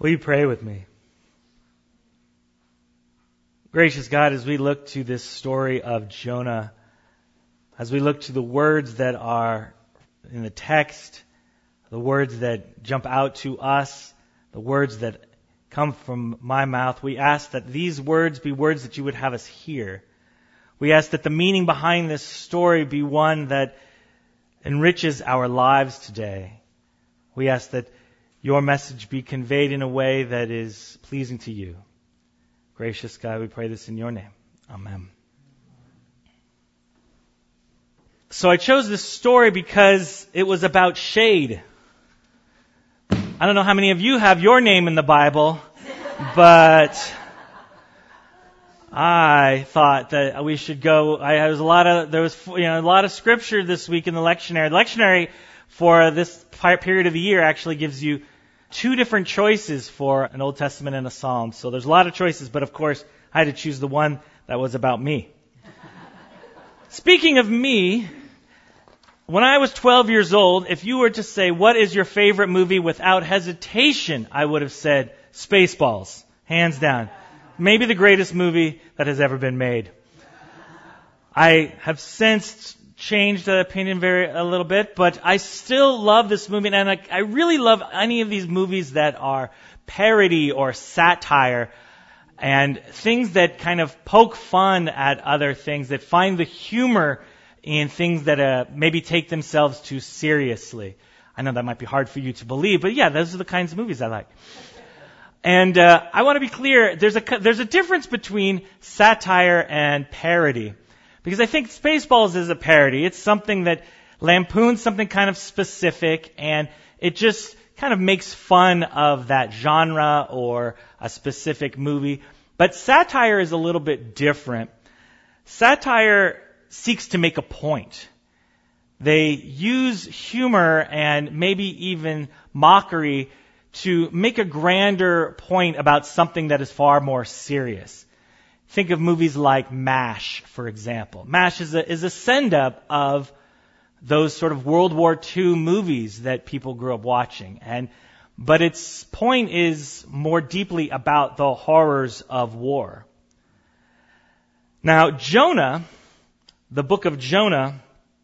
Will you pray with me? Gracious God, as we look to this story of Jonah, as we look to the words that are in the text, the words that jump out to us, the words that come from my mouth, we ask that these words be words that you would have us hear. We ask that the meaning behind this story be one that enriches our lives today. We ask that your message be conveyed in a way that is pleasing to you. Gracious God, we pray this in your name. Amen. So I chose this story because it was about shade. I don't know how many of you have your name in the Bible, but I thought that we should go. There was a lot of scripture this week in the lectionary. The lectionary for this period of the year actually gives you two different choices for an Old Testament and a Psalm. So there's a lot of choices, but of course I had to choose the one that was about me. Speaking of me, when I was 12 years old, if you were to say, what is your favorite movie, without hesitation, I would have said Spaceballs, hands down. Maybe the greatest movie that has ever been made. I have since changed the opinion a little bit, but I still love this movie, and I really love any of these movies that are parody or satire and things that kind of poke fun at other things, that find the humor in things that maybe take themselves too seriously. I know that might be hard for you to believe, but yeah, those are the kinds of movies I like. And I want to be clear, there's a difference between satire and parody. Because I think Spaceballs is a parody. It's something that lampoons something kind of specific, and it just kind of makes fun of that genre or a specific movie. But satire is a little bit different. Satire seeks to make a point. They use humor and maybe even mockery to make a grander point about something that is far more serious. Think of movies like MASH, for example. MASH is a send-up of those sort of World War II movies that people grew up watching. But its point is more deeply about the horrors of war. Now, Jonah, the book of Jonah,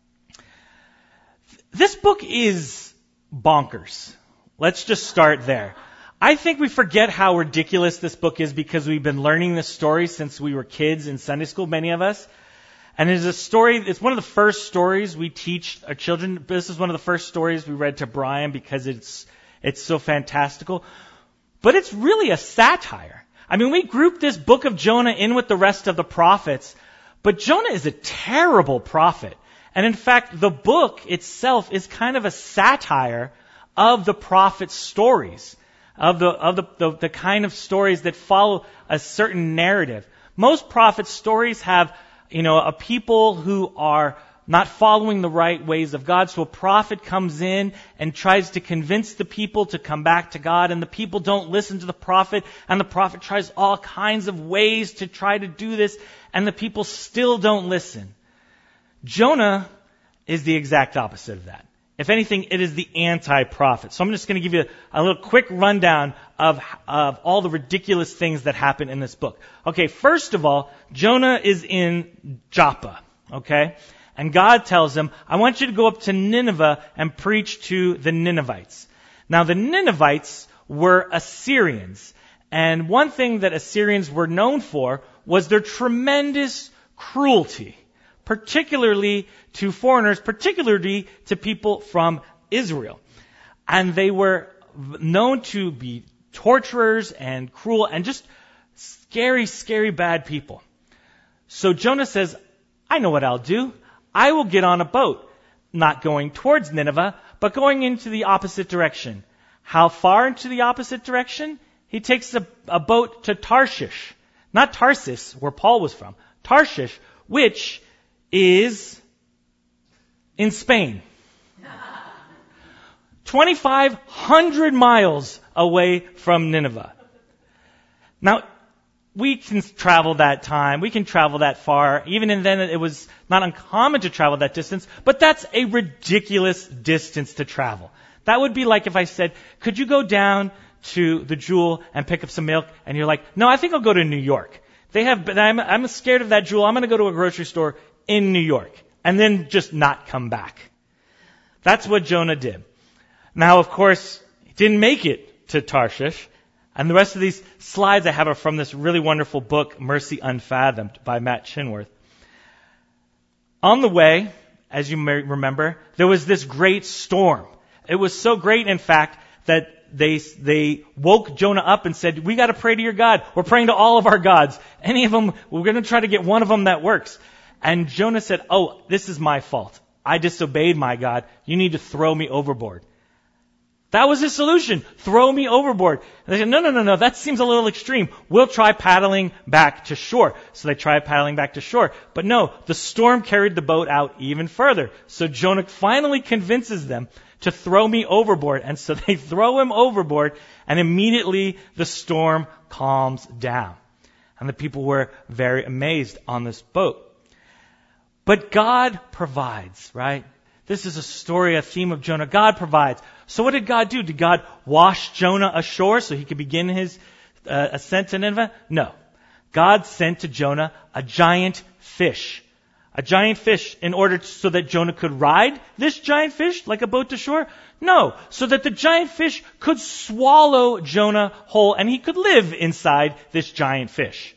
this book is bonkers. Let's just start there. I think we forget how ridiculous this book is because we've been learning this story since we were kids in Sunday school, many of us. And it's one of the first stories we teach our children. This is one of the first stories we read to Brian because it's so fantastical. But it's really a satire. I mean, we group this book of Jonah in with the rest of the prophets, but Jonah is a terrible prophet. And in fact, the book itself is kind of a satire of the prophet's stories. Of the kind of stories that follow a certain narrative. Most prophet stories have, a people who are not following the right ways of God. So a prophet comes in and tries to convince the people to come back to God, and the people don't listen to the prophet, and the prophet tries all kinds of ways to try to do this, and the people still don't listen. Jonah is the exact opposite of that. If anything, it is the anti-prophet. So I'm just going to give you a little quick rundown of all the ridiculous things that happen in this book. Okay, first of all, Jonah is in Joppa, okay? And God tells him, I want you to go up to Nineveh and preach to the Ninevites. Now, the Ninevites were Assyrians. And one thing that Assyrians were known for was their tremendous cruelty, particularly to foreigners, particularly to people from Israel. And they were known to be torturers and cruel and just scary, scary bad people. So Jonah says, I know what I'll do. I will get on a boat, not going towards Nineveh, but going into the opposite direction. How far into the opposite direction? He takes a boat to Tarshish. Not Tarsus, where Paul was from. Tarshish, which is in Spain. 2,500 miles away from Nineveh. Now, we can travel that time. We can travel that far. Even then, it was not uncommon to travel that distance. But that's a ridiculous distance to travel. That would be like if I said, could you go down to the Jewel and pick up some milk, and you're like, no, I think I'll go to New York. I'm scared of that Jewel. I'm going to go to a grocery store in New York and then just not come back. That's what Jonah did. Now, of course, he didn't make it to Tarshish. And the rest of these slides I have are from this really wonderful book, Mercy Unfathomed, by Matt Chinworth. On the way, as you may remember, there was this great storm. It was so great, in fact, that they woke Jonah up and said, we got to pray to your God. We're praying to all of our gods. Any of them, we're going to try to get one of them that works. And Jonah said, oh, this is my fault. I disobeyed my God. You need to throw me overboard. That was his solution. Throw me overboard. And they said, no, that seems a little extreme. We'll try paddling back to shore. So they tried paddling back to shore. But no, the storm carried the boat out even further. So Jonah finally convinces them to throw me overboard. And so they throw him overboard, and immediately the storm calms down. And the people were very amazed on this boat. But God provides, right? This is a story, a theme of Jonah. God provides. So what did God do? Did God wash Jonah ashore so he could begin his ascent to Nineveh? No. God sent to Jonah a giant fish. A giant fish so that Jonah could ride this giant fish like a boat to shore? No. So that the giant fish could swallow Jonah whole and he could live inside this giant fish.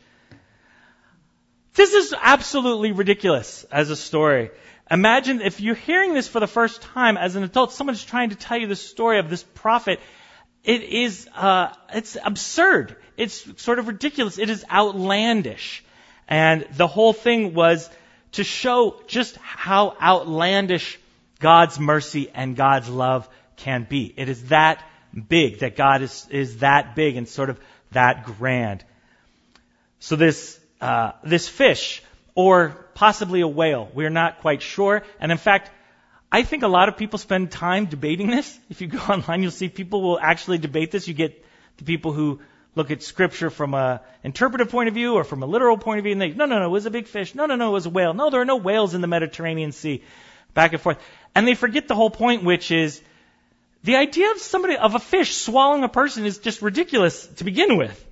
This is absolutely ridiculous as a story. Imagine if you're hearing this for the first time as an adult, someone's trying to tell you the story of this prophet. It's absurd. It's sort of ridiculous. It is outlandish. And the whole thing was to show just how outlandish God's mercy and God's love can be. It is that big, that God is that big and sort of that grand. So this fish, or possibly a whale, we're not quite sure. And in fact, I think a lot of people spend time debating this. If you go online, you'll see people will actually debate this. You get the people who look at Scripture from an interpretive point of view or from a literal point of view, and they, no, it was a big fish. No, it was a whale. No, there are no whales in the Mediterranean Sea. Back and forth. And they forget the whole point, which is the idea of a fish swallowing a person is just ridiculous to begin with.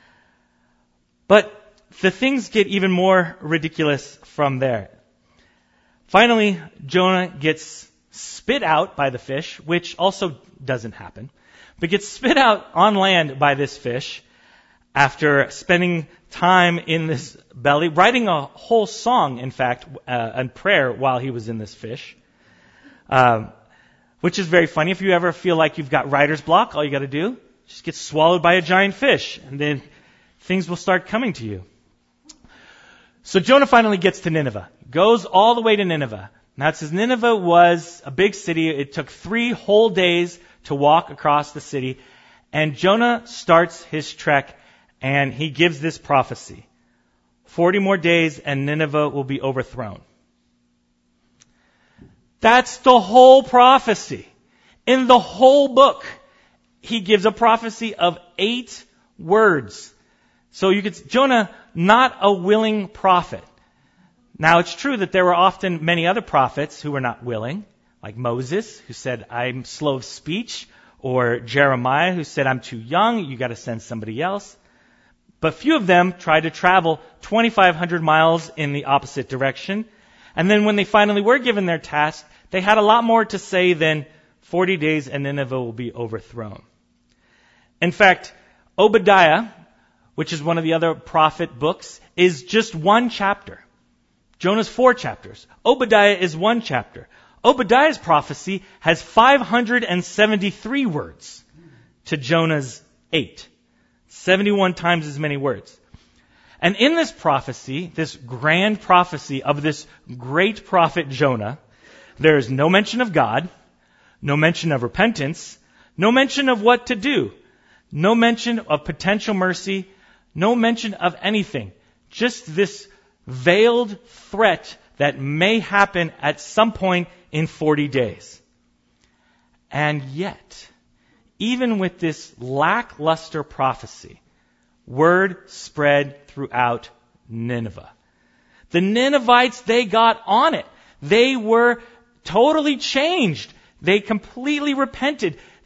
But the things get even more ridiculous from there. Finally, Jonah gets spit out by the fish, which also doesn't happen, but gets spit out on land by this fish after spending time in this belly, writing a whole song, in fact, and prayer while he was in this fish, which is very funny. If you ever feel like you've got writer's block, all you got to do is just get swallowed by a giant fish, and then things will start coming to you. So Jonah finally gets to Nineveh, goes all the way to Nineveh. Now it says Nineveh was a big city. It took 3 whole days to walk across the city. And Jonah starts his trek, and he gives this prophecy. 40 more days and Nineveh will be overthrown. That's the whole prophecy. In the whole book, he gives a prophecy of 8 words. So Jonah, not a willing prophet. Now it's true that there were often many other prophets who were not willing, like Moses, who said, I'm slow of speech, or Jeremiah, who said, I'm too young, you got to send somebody else. But few of them tried to travel 2,500 miles in the opposite direction. And then when they finally were given their task, they had a lot more to say than 40 days and Nineveh will be overthrown. In fact, Obadiah, which is one of the other prophet books, is just 1 chapter. Jonah's 4 chapters. Obadiah is 1 chapter. Obadiah's prophecy has 573 words to Jonah's 8. 71 times as many words. And in this prophecy, this grand prophecy of this great prophet Jonah, there is no mention of God, no mention of repentance, no mention of what to do, no mention of potential mercy, no mention of anything. Just this veiled threat that may happen at some point in 40 days. And yet, even with this lackluster prophecy, word spread throughout Nineveh. The Ninevites, they got on it. They were totally changed. They completely repented.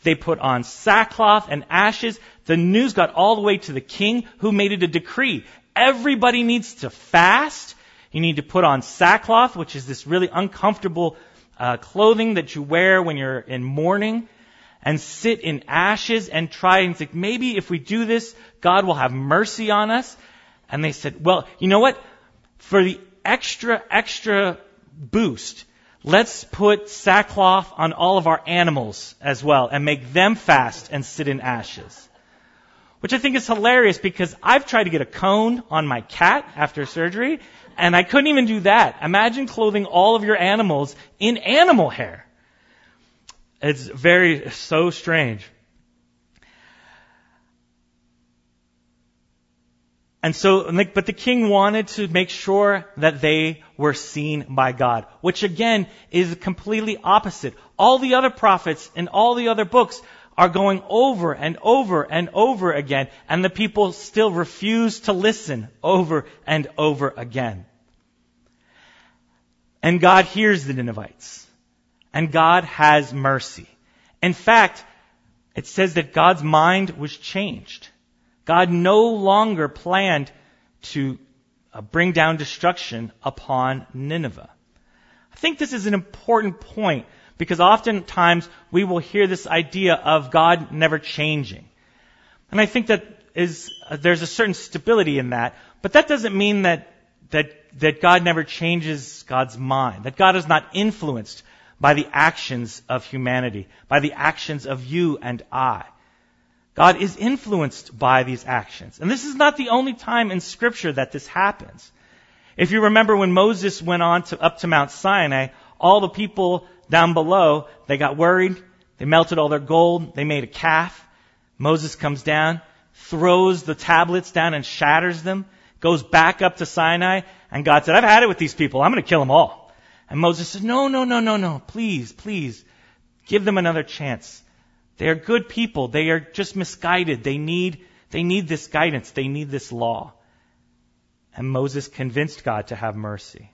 They put on sackcloth and ashes. The news got all the way to the king, who made it a decree. Everybody needs to fast. You need to put on sackcloth, which is this really uncomfortable clothing that you wear when you're in mourning, and sit in ashes and try and think, maybe if we do this, God will have mercy on us. And they said, well, you know what? For the extra boost, let's put sackcloth on all of our animals as well and make them fast and sit in ashes. Which I think is hilarious, because I've tried to get a cone on my cat after surgery, and I couldn't even do that. Imagine clothing all of your animals in animal hair. It's so strange. And so, but the king wanted to make sure that they were seen by God, which again is completely opposite. All the other prophets and all the other books are going over and over and over again, and the people still refuse to listen over and over again. And God hears the Ninevites, and God has mercy. In fact, it says that God's mind was changed. God no longer planned to bring down destruction upon Nineveh. I think this is an important point, because oftentimes we will hear this idea of God never changing. And I think that there's a certain stability in that, but that doesn't mean that God never changes God's mind, that God is not influenced by the actions of humanity, by the actions of you and I. God is influenced by these actions. And this is not the only time in Scripture that this happens. If you remember when Moses went up to Mount Sinai, all the people down below, they got worried. They melted all their gold. They made a calf. Moses comes down, throws the tablets down and shatters them, goes back up to Sinai, and God said, I've had it with these people. I'm going to kill them all. And Moses said, no. Please. Give them another chance. They are good people. They are just misguided. They need this guidance. They need this law. And Moses convinced God to have mercy.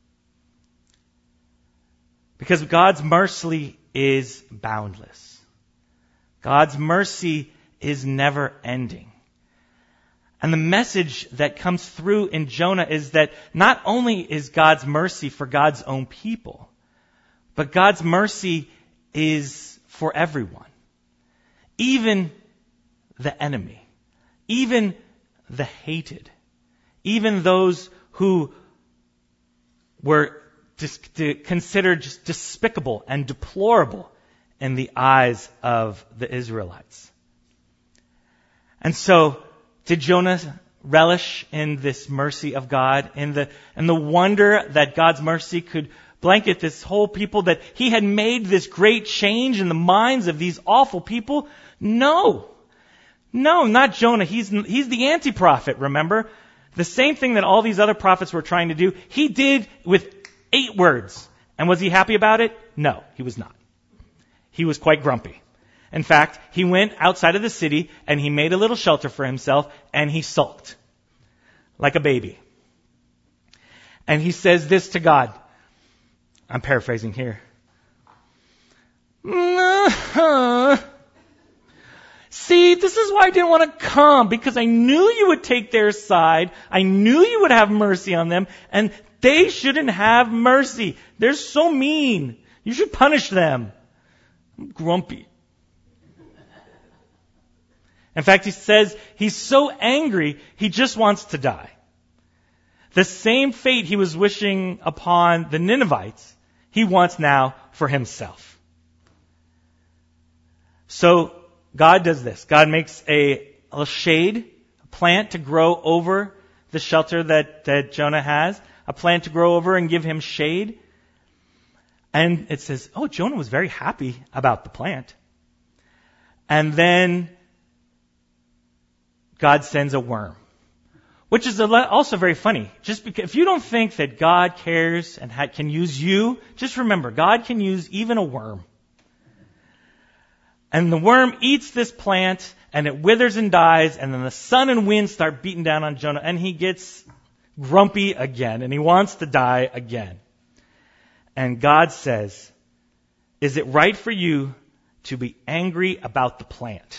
Because God's mercy is boundless. God's mercy is never ending. And the message that comes through in Jonah is that not only is God's mercy for God's own people, but God's mercy is for everyone. Even the enemy, even the hated, even those who were considered just despicable and deplorable in the eyes of the Israelites. And so, did Jonah relish in this mercy of God, in the wonder that God's mercy could blanket this whole people, that he had made this great change in the minds of these awful people? No, not Jonah. He's the anti-prophet, remember? The same thing that all these other prophets were trying to do, he did with 8 words. And was he happy about it? No, he was not. He was quite grumpy. In fact, he went outside of the city and he made a little shelter for himself and he sulked like a baby. And he says this to God. I'm paraphrasing here. See, this is why I didn't want to come, because I knew you would take their side. I knew you would have mercy on them, and they shouldn't have mercy. They're so mean. You should punish them. I'm grumpy. In fact, he says he's so angry, he just wants to die. The same fate he was wishing upon the Ninevites, he wants now for himself. So, God does this. God makes a shade, a plant to grow over the shelter that Jonah has, a plant to grow over and give him shade. And it says, Jonah was very happy about the plant. And then God sends a worm, which is also very funny. Just because, if you don't think that God cares and can use you, just remember, God can use even a worm. And the worm eats this plant, and it withers and dies, and then the sun and wind start beating down on Jonah, and he gets grumpy again, and he wants to die again. And God says, is it right for you to be angry about the plant.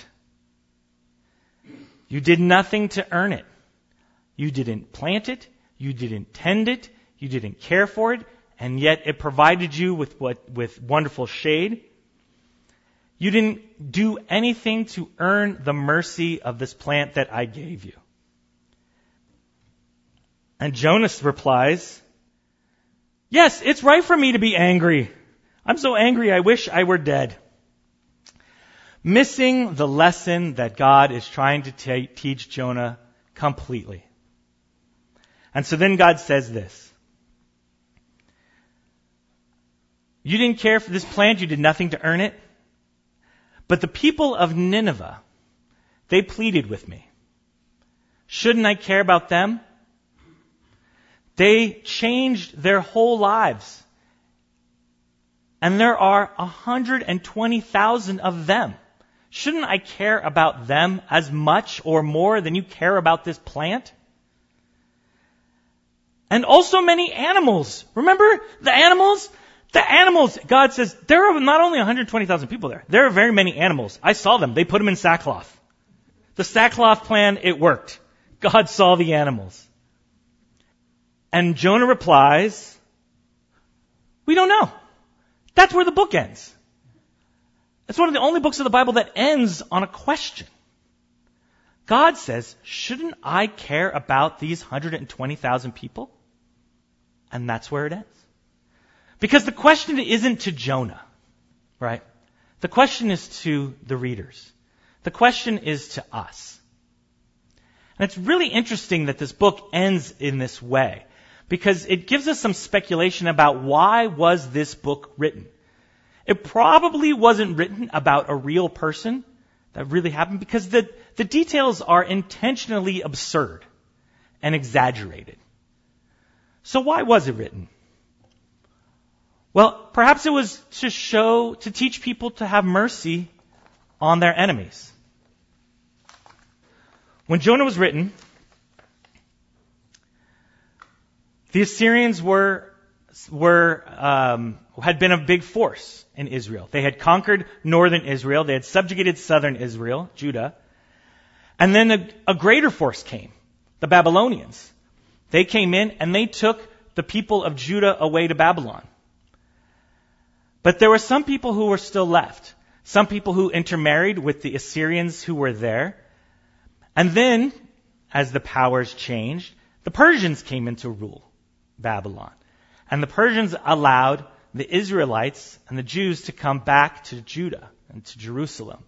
You did nothing to earn it. You didn't plant it. You didn't tend it. You didn't care for it. And yet it provided you with wonderful shade. You didn't do anything to earn the mercy of this plant that I gave you. And Jonas replies, yes, it's right for me to be angry. I'm so angry I wish I were dead. Missing the lesson that God is trying to teach Jonah completely. And so then God says this. You didn't care for this plant. You did nothing to earn it. But the people of Nineveh, they pleaded with me. Shouldn't I care about them? They changed their whole lives. And there are 120,000 of them. Shouldn't I care about them as much or more than you care about this plant? And also many animals. Remember the animals? The animals, God says, there are not only 120,000 people there. There are very many animals. I saw them. They put them in sackcloth. The sackcloth plan, it worked. God saw the animals. And Jonah replies, we don't know. That's where the book ends. It's one of the only books of the Bible that ends on a question. God says, shouldn't I care about these 120,000 people? And that's where it ends. Because the question isn't to Jonah, right? The question is to the readers. The question is to us. And it's really interesting that this book ends in this way, because it gives us some speculation about why was this book written. It probably wasn't written about a real person that really happened, because the details are intentionally absurd and exaggerated. So why was it written? Well, perhaps it was to teach people to have mercy on their enemies. When Jonah was written, the Assyrians had been a big force in Israel. They had conquered northern Israel. They had subjugated southern Israel, Judah. And then a greater force came, the Babylonians. They came in and they took the people of Judah away to Babylon. But there were some people who were still left. Some people who intermarried with the Assyrians who were there. And then, as the powers changed, the Persians came in to rule Babylon. And the Persians allowed the Israelites and the Jews to come back to Judah and to Jerusalem.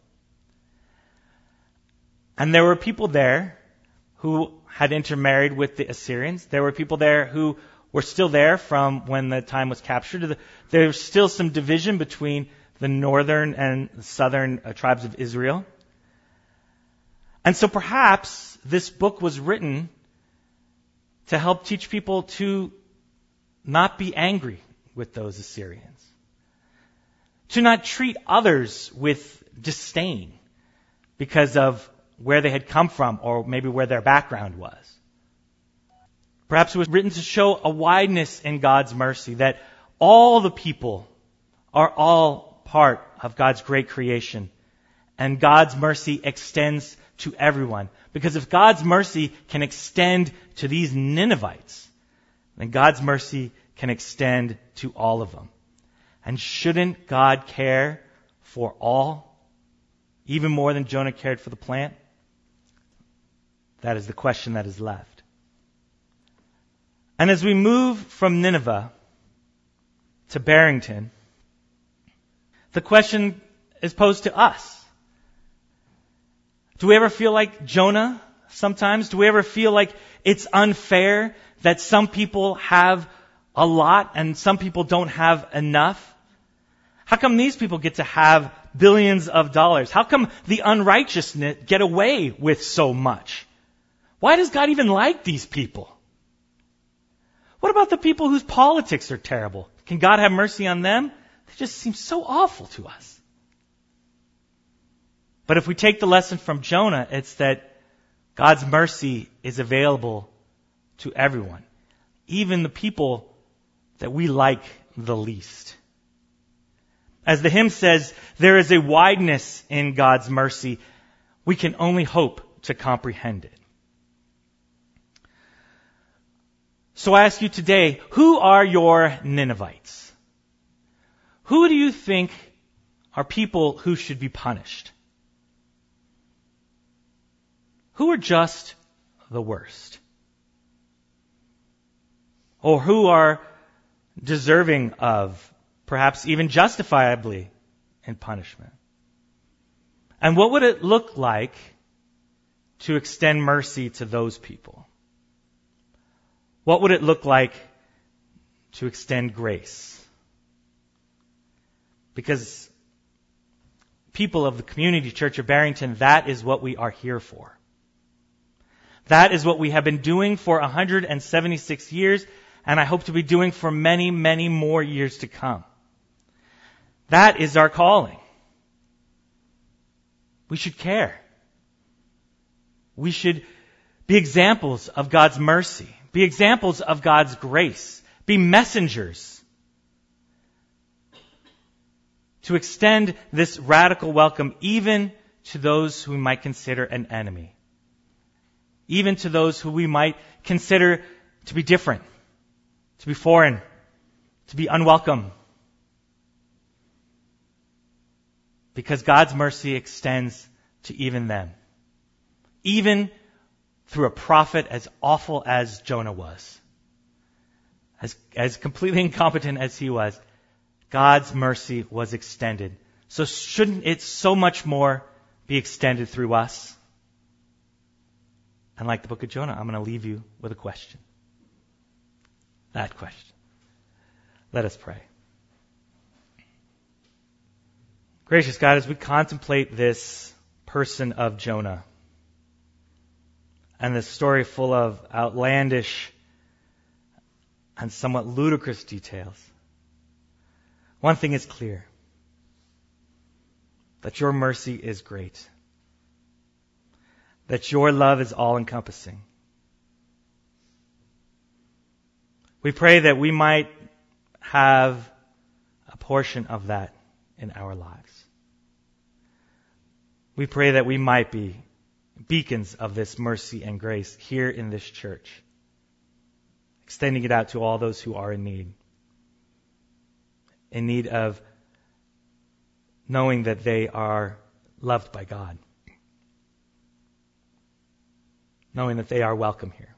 And there were people there who had intermarried with the Assyrians. There were people there who were still there from when the time was captured. There was still some division between the northern and southern tribes of Israel. And so perhaps this book was written to help teach people to not be angry with those Assyrians, to not treat others with disdain because of where they had come from or maybe where their background was. Perhaps it was written to show a wideness in God's mercy, that all the people are all part of God's great creation, and God's mercy extends to everyone. Because if God's mercy can extend to these Ninevites, then God's mercy can extend to all of them. And shouldn't God care for all, even more than Jonah cared for the plant? That is the question that is left. And as we move from Nineveh to Barrington, the question is posed to us. Do we ever feel like Jonah sometimes? Do we ever feel like it's unfair that some people have a lot and some people don't have enough? How come these people get to have billions of dollars? How come the unrighteous get away with so much? Why does God even like these people? What about the people whose politics are terrible? Can God have mercy on them? They just seem so awful to us. But if we take the lesson from Jonah, it's that God's mercy is available to everyone, even the people that we like the least. As the hymn says, there is a wideness in God's mercy. We can only hope to comprehend it. So I ask you today, who are your Ninevites? Who do you think are people who should be punished? Who are just the worst? Or who are deserving of, perhaps even justifiably, in punishment? And what would it look like to extend mercy to those people? What would it look like to extend grace? Because people of the Community Church of Barrington, that is what we are here for. That is what we have been doing for 176 years, and I hope to be doing for many, many more years to come. That is our calling. We should care. We should be examples of God's mercy, be examples of God's grace, be messengers to extend this radical welcome even to those who we might consider an enemy, even to those who we might consider to be different, to be foreign, to be unwelcome. Because God's mercy extends to even them. Even through a prophet as awful as Jonah was. As completely incompetent as he was, God's mercy was extended. So shouldn't it so much more be extended through us? And like the book of Jonah, I'm going to leave you with a question. That question. Let us pray. Gracious God, as we contemplate this person of Jonah and this story full of outlandish and somewhat ludicrous details, one thing is clear, that your mercy is great, that your love is all-encompassing. We pray that we might have a portion of that in our lives. We pray that we might be beacons of this mercy and grace here in this church, extending it out to all those who are in need of knowing that they are loved by God, knowing that they are welcome here.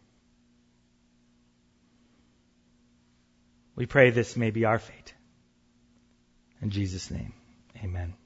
We pray this may be our fate. In Jesus' name, amen.